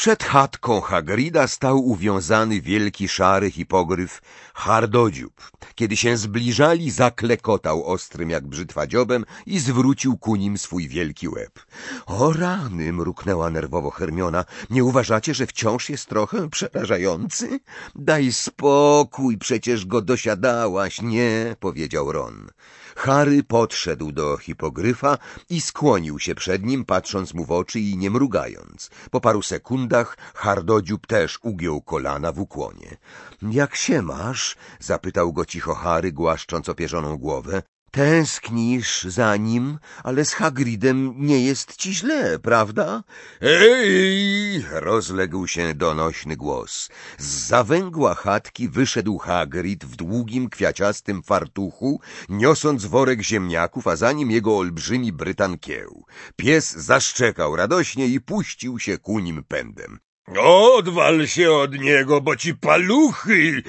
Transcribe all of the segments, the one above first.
Przed chatką Hagrida stał uwiązany wielki szary hipogryf Hardodziób. Kiedy się zbliżali, zaklekotał ostrym jak brzytwa dziobem i zwrócił ku nim swój wielki łeb. O rany, mruknęła nerwowo Hermiona. Nie uważacie, że wciąż jest trochę przerażający? Daj spokój, przecież go dosiadałaś. Nie, powiedział Ron. Harry podszedł do hipogryfa i skłonił się przed nim, patrząc mu w oczy i nie mrugając. Po paru sekundach Hardodziób też ugiął kolana w ukłonie. — Jak się masz? — zapytał go cicho Harry, głaszcząc opierzoną głowę. — Tęsknisz za nim, ale z Hagridem nie jest ci źle, prawda? — Ej! — rozległ się donośny głos. Zza węgła chatki wyszedł Hagrid w długim, kwiaciastym fartuchu, niosąc worek ziemniaków, a za nim jego olbrzymi Brytan Kieł. Pies zaszczekał radośnie i puścił się ku nim pędem. — Odwal się od niego, bo ci paluchy!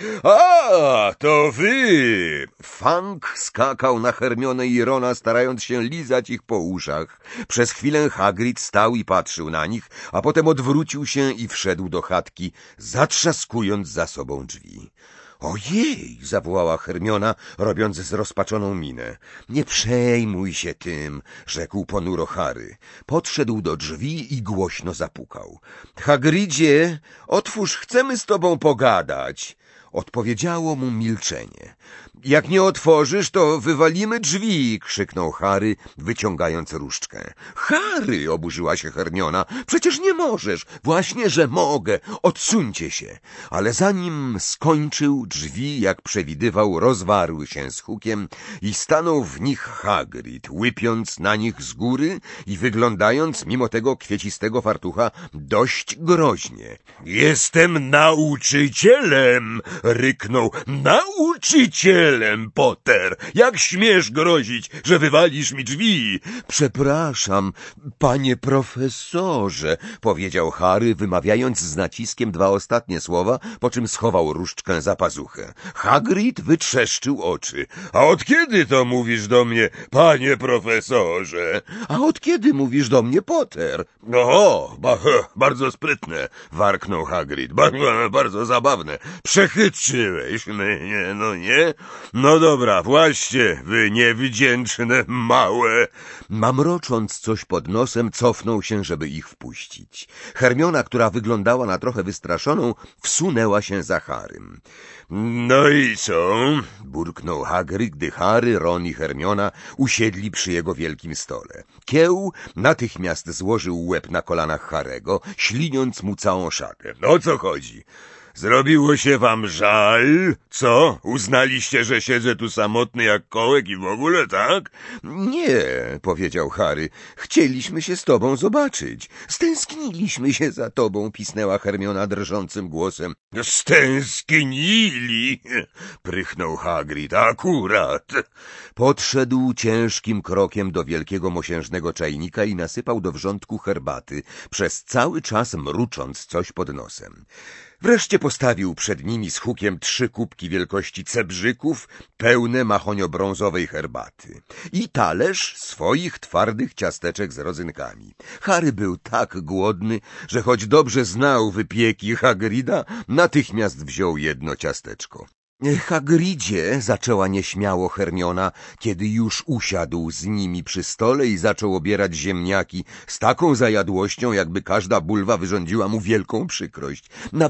A, to wy! Fang skakał na Hermionę i Rona, starając się lizać ich po uszach. Przez chwilę Hagrid stał i patrzył na nich, a potem odwrócił się i wszedł do chatki, zatrzaskując za sobą drzwi. Ojej! Zawołała Hermiona, robiąc zrozpaczoną minę. Nie przejmuj się tym, rzekł ponuro Harry. Podszedł do drzwi i głośno zapukał. Hagridzie, otwórz, chcemy z tobą pogadać. Odpowiedziało mu milczenie. Jak nie otworzysz, to wywalimy drzwi, krzyknął Harry, wyciągając różdżkę. Harry, oburzyła się Hermiona, przecież nie możesz. Właśnie, że mogę. Odsuńcie się. Ale zanim skończył, drzwi, jak przewidywał, rozwarły się z hukiem i stanął w nich Hagrid, łypiąc na nich z góry i wyglądając, mimo tego kwiecistego fartucha, dość groźnie. Jestem nauczycielem! Ryknął. Nauczycielem, Potter! Jak śmiesz grozić, że wywalisz mi drzwi? Przepraszam, panie profesorze, powiedział Harry, wymawiając z naciskiem dwa ostatnie słowa, po czym schował różdżkę za pazuchę. Hagrid wytrzeszczył oczy. A od kiedy to mówisz do mnie, panie profesorze? A od kiedy mówisz do mnie, Potter? O, bardzo sprytne, warknął Hagrid. Bardzo zabawne. Przechytrzyłeś mnie, no nie? No dobra, właśnie, wy niewdzięczne małe. Mamrocząc coś pod nosem, cofnął się, żeby ich wpuścić. Hermiona, która wyglądała na trochę wystraszoną, wsunęła się za Harrym. No i co? Burknął Hagrid, gdy Harry, Ron i Hermiona usiedli przy jego wielkim stole. Kieł natychmiast złożył łeb na kolanach Harry'ego, śliniąc mu całą szatę. O co chodzi? Zrobiło się wam żal? Co? Uznaliście, że siedzę tu samotny jak kołek i w ogóle, tak? Nie, powiedział Harry. Chcieliśmy się z tobą zobaczyć. Stęskniliśmy się za tobą, pisnęła Hermiona drżącym głosem. Stęsknili? Prychnął Hagrid. Akurat. Podszedł ciężkim krokiem do wielkiego mosiężnego czajnika i nasypał do wrzątku herbaty, przez cały czas mrucząc coś pod nosem. Wreszcie postawił przed nimi z hukiem 3 kubki wielkości cebrzyków, pełne mahonio-brązowej herbaty i talerz swoich twardych ciasteczek z rodzynkami. Harry był tak głodny, że choć dobrze znał wypieki Hagrida, natychmiast wziął jedno ciasteczko. Hagridzie, zaczęła nieśmiało Hermiona, kiedy już usiadł z nimi przy stole i zaczął obierać ziemniaki z taką zajadłością, jakby każda bulwa wyrządziła mu wielką przykrość.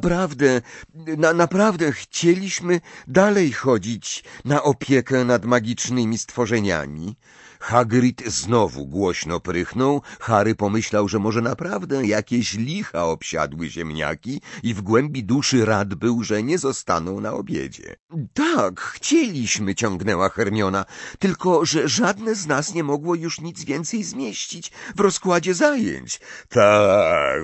Naprawdę chcieliśmy dalej chodzić na opiekę nad magicznymi stworzeniami. Hagrid znowu głośno prychnął. Harry pomyślał, że może naprawdę jakieś licha obsiadły ziemniaki i w głębi duszy rad był, że nie zostaną na obiedzie. Tak, chcieliśmy, ciągnęła Hermiona, tylko że żadne z nas nie mogło już nic więcej zmieścić w rozkładzie zajęć. Tak,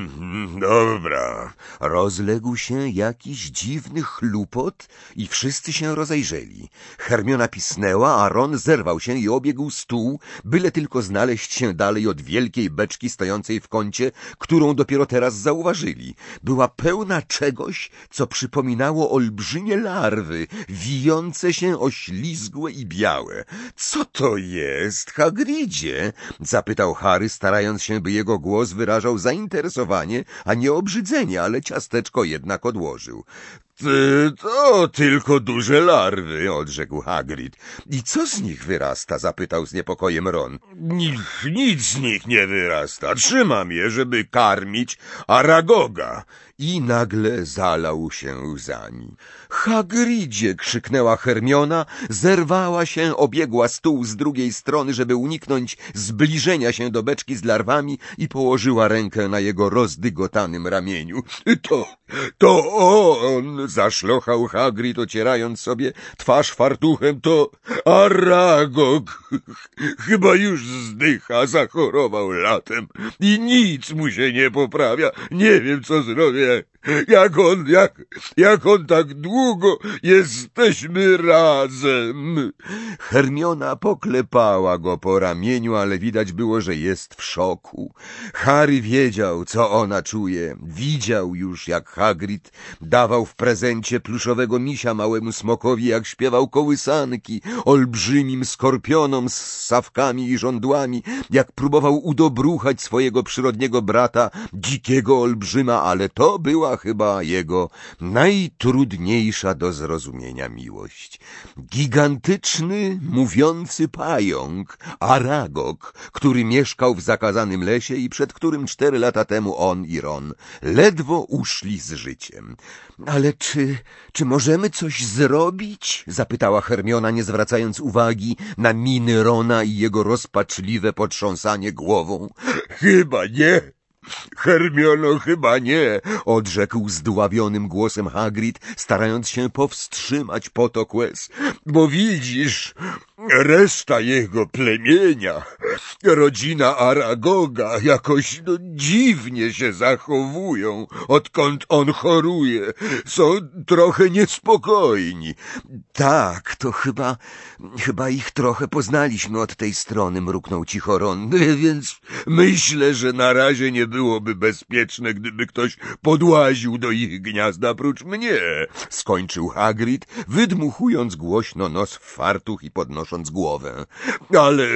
dobra. Rozległ się jakiś dziwny chlupot i wszyscy się rozejrzeli. Hermiona pisnęła, a Ron zerwał się i obiegł stół, byle tylko znaleźć się dalej od wielkiej beczki stojącej w kącie, którą dopiero teraz zauważyli. Była pełna czegoś, co przypominało olbrzymie larwy, wijące się, oślizgłe i białe. Co to jest, Hagridzie? Zapytał Harry, starając się, by jego głos wyrażał zainteresowanie, a nie obrzydzenie, ale ciasteczko jednak odłożył. To tylko duże larwy, odrzekł Hagrid. I co z nich wyrasta? Zapytał z niepokojem Ron. Nic z nich nie wyrasta. Trzymam je, żeby karmić Aragoga. I nagle zalał się łzami. Hagridzie! Krzyknęła Hermiona, zerwała się, obiegła stół z drugiej strony, żeby uniknąć zbliżenia się do beczki z larwami i położyła rękę na jego rozdygotanym ramieniu. To on! Zaszlochał Hagrid, ocierając sobie twarz fartuchem. To Aragog! Chyba już zdycha, zachorował latem i nic mu się nie poprawia. Nie wiem, co zrobię. Jak on tak długo jesteśmy razem. Hermiona poklepała go po ramieniu, ale widać było, że jest w szoku. Harry wiedział, co ona czuje. Widział już, jak Hagrid dawał w prezencie pluszowego misia małemu smokowi, jak śpiewał kołysanki olbrzymim skorpionom z ssawkami i żądłami, jak próbował udobruchać swojego przyrodniego brata, dzikiego olbrzyma, ale to była chyba jego najtrudniejsza do zrozumienia miłość. Gigantyczny, mówiący pająk, Aragog, który mieszkał w zakazanym lesie i przed którym 4 lata temu on i Ron ledwo uszli z życiem. Ale czy możemy coś zrobić? Zapytała Hermiona, nie zwracając uwagi na miny Rona i jego rozpaczliwe potrząsanie głową. Chyba nie. Hermiono, chyba nie, odrzekł zdławionym głosem Hagrid, starając się powstrzymać potok łez. Bo widzisz, reszta jego plemienia, rodzina Aragoga, jakoś dziwnie się zachowują, odkąd on choruje. Są trochę niespokojni. Tak, to chyba ich trochę poznaliśmy od tej strony, mruknął cicho Ron, więc myślę, że na razie nie byłoby bezpieczne, gdyby ktoś podłaził do ich gniazda prócz mnie, skończył Hagrid, wydmuchując głośno nos w fartuch i podnosząc głowę. Ale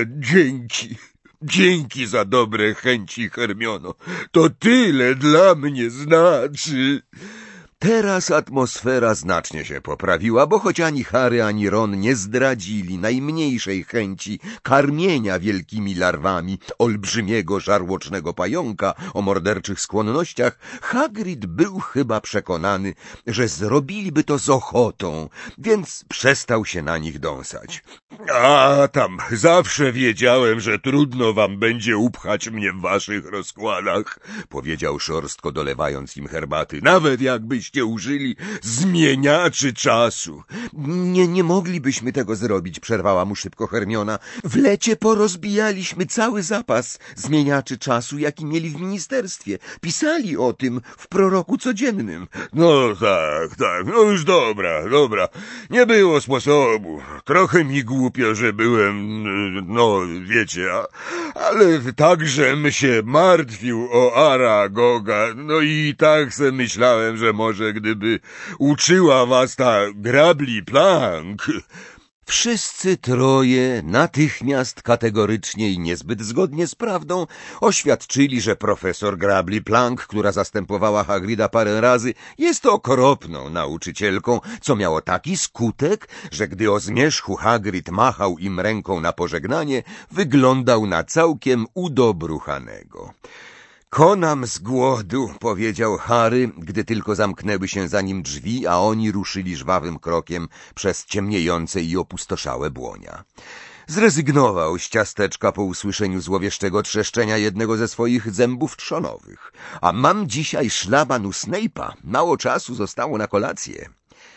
dzięki za dobre chęci, Hermiono. To tyle dla mnie znaczy. Teraz atmosfera znacznie się poprawiła, bo choć ani Harry, ani Ron nie zdradzili najmniejszej chęci karmienia wielkimi larwami olbrzymiego żarłocznego pająka o morderczych skłonnościach, Hagrid był chyba przekonany, że zrobiliby to z ochotą, więc przestał się na nich dąsać. A tam, zawsze wiedziałem, że trudno wam będzie upchać mnie w waszych rozkładach, powiedział szorstko, dolewając im herbaty, nawet jakbyście użyli zmieniaczy czasu. Nie moglibyśmy tego zrobić, przerwała mu szybko Hermiona. W lecie porozbijaliśmy cały zapas zmieniaczy czasu, jaki mieli w ministerstwie. Pisali o tym w proroku codziennym. No tak, no już dobra. Nie było sposobu. Trochę mi głupio, że byłem, no wiecie, ale takżem się martwił o Aragoga, no i tak se myślałem, że może gdyby uczyła was ta grabli plank. Wszyscy troje natychmiast kategorycznie i niezbyt zgodnie z prawdą oświadczyli, że profesor Grabli Plank, która zastępowała Hagrida parę razy, jest okropną nauczycielką, co miało taki skutek, że gdy o zmierzchu Hagrid machał im ręką na pożegnanie, wyglądał na całkiem udobruchanego. Konam z głodu, powiedział Harry, gdy tylko zamknęły się za nim drzwi, a oni ruszyli żwawym krokiem przez ciemniejące i opustoszałe błonia. Zrezygnował z ciasteczka po usłyszeniu złowieszczego trzeszczenia jednego ze swoich zębów trzonowych. A mam dzisiaj szlaban u Snape'a. Mało czasu zostało na kolację.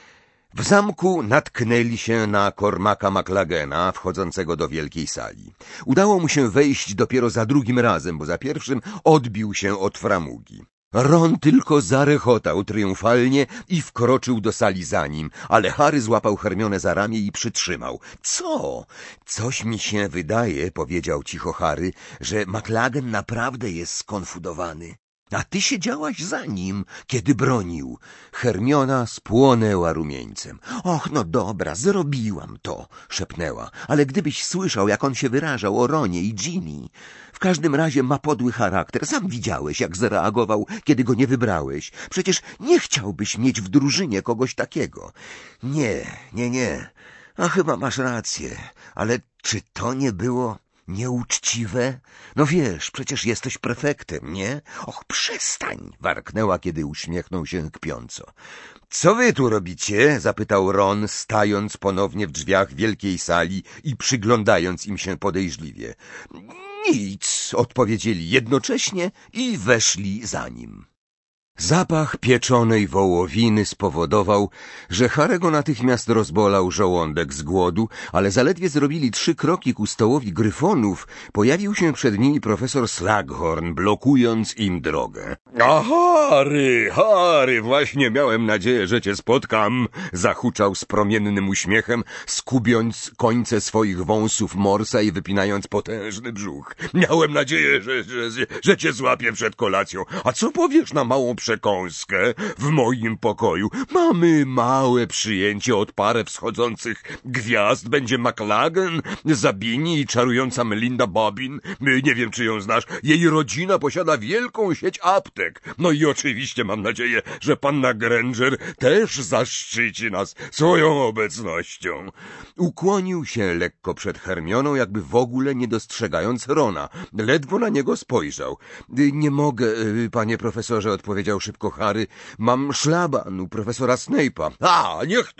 W zamku natknęli się na Cormaca McLagena, wchodzącego do wielkiej sali. Udało mu się wejść dopiero za drugim razem, bo za pierwszym odbił się od framugi. Ron tylko zarechotał triumfalnie i wkroczył do sali za nim, ale Harry złapał Hermionę za ramię i przytrzymał. Co? Coś mi się wydaje, powiedział cicho Harry, że McLagen naprawdę jest skonfudowany. A ty siedziałaś za nim, kiedy bronił. Hermiona spłonęła rumieńcem. Och, no dobra, zrobiłam to, szepnęła. Ale gdybyś słyszał, jak on się wyrażał o Ronie i Ginny. W każdym razie ma podły charakter. Sam widziałeś, jak zareagował, kiedy go nie wybrałeś. Przecież nie chciałbyś mieć w drużynie kogoś takiego. Nie. A chyba masz rację. Ale czy to nie było nieuczciwe? No wiesz, przecież jesteś prefektem, nie? Och, przestań! Warknęła, kiedy uśmiechnął się kpiąco. Co wy tu robicie? Zapytał Ron, stając ponownie w drzwiach wielkiej sali i przyglądając im się podejrzliwie. Nic, odpowiedzieli jednocześnie i weszli za nim. Zapach pieczonej wołowiny spowodował, że Harego natychmiast rozbolał żołądek z głodu, ale zaledwie zrobili 3 kroki ku stołowi gryfonów, pojawił się przed nimi profesor Slughorn, blokując im drogę. A Harry, właśnie miałem nadzieję, że cię spotkam, zahuczał z promiennym uśmiechem, skubiąc końce swoich wąsów morsa i wypinając potężny brzuch. Miałem nadzieję, że cię złapię przed kolacją. A co powiesz na małą przekąskę w moim pokoju? Mamy małe przyjęcie od parę wschodzących gwiazd. Będzie McLagan, Zabini i czarująca Melinda Bobbin. Nie wiem, czy ją znasz. Jej rodzina posiada wielką sieć aptek. No i oczywiście mam nadzieję, że panna Granger też zaszczyci nas swoją obecnością. Ukłonił się lekko przed Hermioną, jakby w ogóle nie dostrzegając Rona. Ledwo na niego spojrzał. Nie mogę, panie profesorze, odpowiedział szybko Harry. Mam szlaban u profesora Snape'a. Niech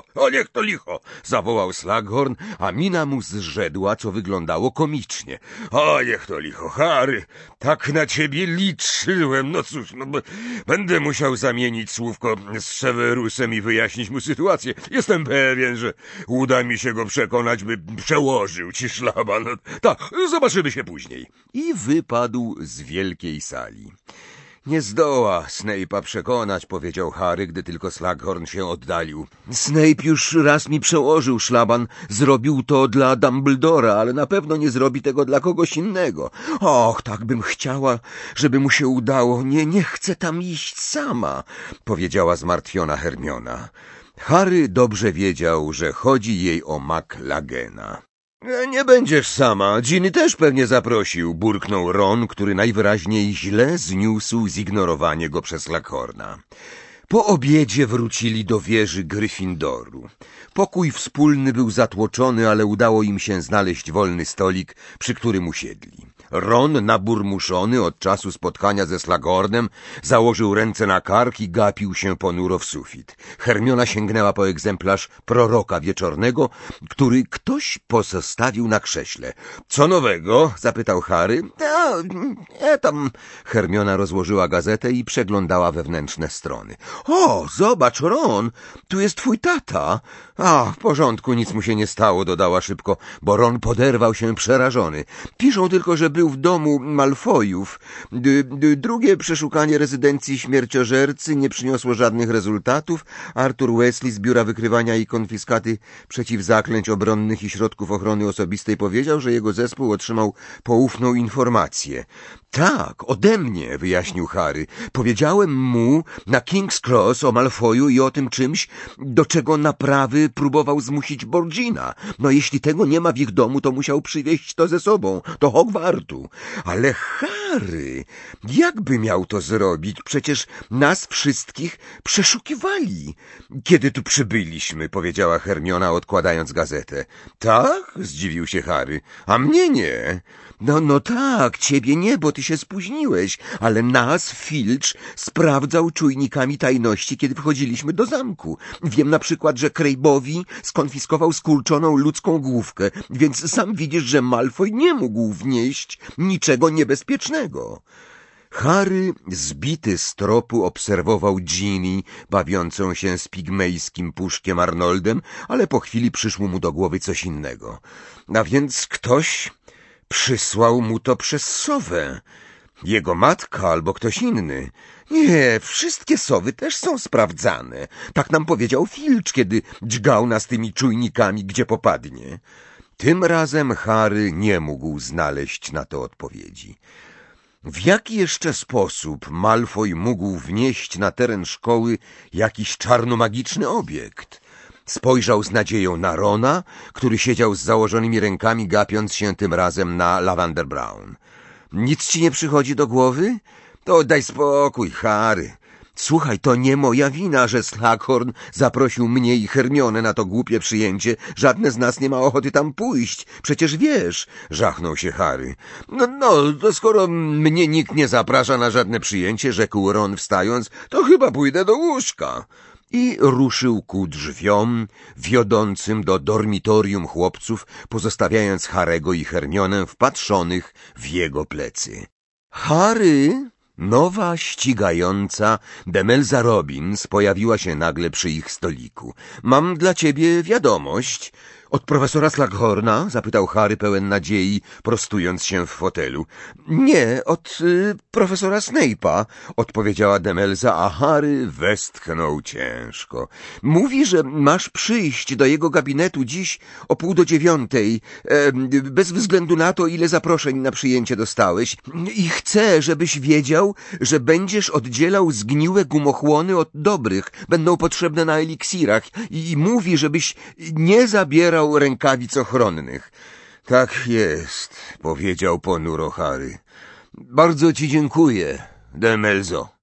to licho, zawołał Slughorn, a mina mu zrzedła, co wyglądało komicznie. Niech to licho, Harry, tak na ciebie liczyłem. No cóż, będę musiał zamienić słówko z Severusem i wyjaśnić mu sytuację. Jestem pewien, że uda mi się go przekonać, by przełożył ci szlaban. Tak, zobaczymy się później. I wypadł z wielkiej sali. Nie zdoła Snape'a przekonać, powiedział Harry, gdy tylko Slughorn się oddalił. Snape już raz mi przełożył szlaban. Zrobił to dla Dumbledora, ale na pewno nie zrobi tego dla kogoś innego. Och, tak bym chciała, żeby mu się udało. Nie chcę tam iść sama, powiedziała zmartwiona Hermiona. Harry dobrze wiedział, że chodzi jej o McLagena. Nie będziesz sama, Ginny też pewnie zaprosił, burknął Ron, który najwyraźniej źle zniósł zignorowanie go przez Slughorna. Po obiedzie wrócili do wieży Gryffindoru. Pokój wspólny był zatłoczony, ale udało im się znaleźć wolny stolik, przy którym usiedli. Ron, naburmuszony od czasu spotkania ze Slughornem, założył ręce na kark i gapił się ponuro w sufit. Hermiona sięgnęła po egzemplarz Proroka Wieczornego, który ktoś pozostawił na krześle. Co nowego? Zapytał Harry. Tam. Hermiona rozłożyła gazetę i przeglądała wewnętrzne strony. O, zobacz, Ron, tu jest twój tata. W porządku, nic mu się nie stało, dodała szybko, bo Ron poderwał się przerażony. Piszą tylko, że był w domu Malfoyów. Drugie przeszukanie rezydencji śmierciożercy nie przyniosło żadnych rezultatów. Arthur Weasley z Biura Wykrywania i Konfiskaty Przeciwzaklęć Obronnych i Środków Ochrony Osobistej powiedział, że jego zespół otrzymał poufną informację. Tak, ode mnie, wyjaśnił Harry. Powiedziałem mu na King's Cross o Malfoyu i o tym czymś, do czego naprawy próbował zmusić Borgina. No jeśli tego nie ma w ich domu, to musiał przywieźć to ze sobą, do Hogwartu. Ale Harry, jakby miał to zrobić? Przecież nas wszystkich przeszukiwali, kiedy tu przybyliśmy, powiedziała Hermiona, odkładając gazetę. Tak? Zdziwił się Harry. A mnie nie. No tak, ciebie nie, bo ty się spóźniłeś, ale nas Filch sprawdzał czujnikami tajności, kiedy wchodziliśmy do zamku. Wiem na przykład, że Crabbe'owi skonfiskował skurczoną ludzką główkę, więc sam widzisz, że Malfoy nie mógł wnieść niczego niebezpiecznego. Harry, zbity z tropu, obserwował Ginny, bawiącą się z pigmejskim puszkiem Arnoldem, ale po chwili przyszło mu do głowy coś innego. A więc ktoś przysłał mu to przez sowę. Jego matka albo ktoś inny. Nie, wszystkie sowy też są sprawdzane. Tak nam powiedział Filch, kiedy dźgał nas tymi czujnikami, gdzie popadnie. Tym razem Harry nie mógł znaleźć na to odpowiedzi. W jaki jeszcze sposób Malfoy mógł wnieść na teren szkoły jakiś czarnomagiczny obiekt? Spojrzał z nadzieją na Rona, który siedział z założonymi rękami, gapiąc się tym razem na Lavender Brown. Nic ci nie przychodzi do głowy? To daj spokój, Harry. Słuchaj, to nie moja wina, że Slughorn zaprosił mnie i Hermionę na to głupie przyjęcie. Żadne z nas nie ma ochoty tam pójść. Przecież wiesz, żachnął się Harry. No, to skoro mnie nikt nie zaprasza na żadne przyjęcie, rzekł Ron wstając, to chyba pójdę do łóżka. I ruszył ku drzwiom wiodącym do dormitorium chłopców, pozostawiając Harego i Hermionę wpatrzonych w jego plecy. Harry! Nowa ścigająca Demelza Robbins pojawiła się nagle przy ich stoliku. Mam dla ciebie wiadomość. Od profesora Slughorna? Zapytał Harry pełen nadziei, prostując się w fotelu. Nie, od profesora Snape'a, odpowiedziała Demelza, a Harry westchnął ciężko. Mówi, że masz przyjść do jego gabinetu dziś o 8:30, bez względu na to, ile zaproszeń na przyjęcie dostałeś. I chce, żebyś wiedział, że będziesz oddzielał zgniłe gumochłony od dobrych. Będą potrzebne na eliksirach. I mówi, żebyś nie zabierał rękawic ochronnych. Tak jest, powiedział ponuro Harry. Bardzo ci dziękuję, Demelzo.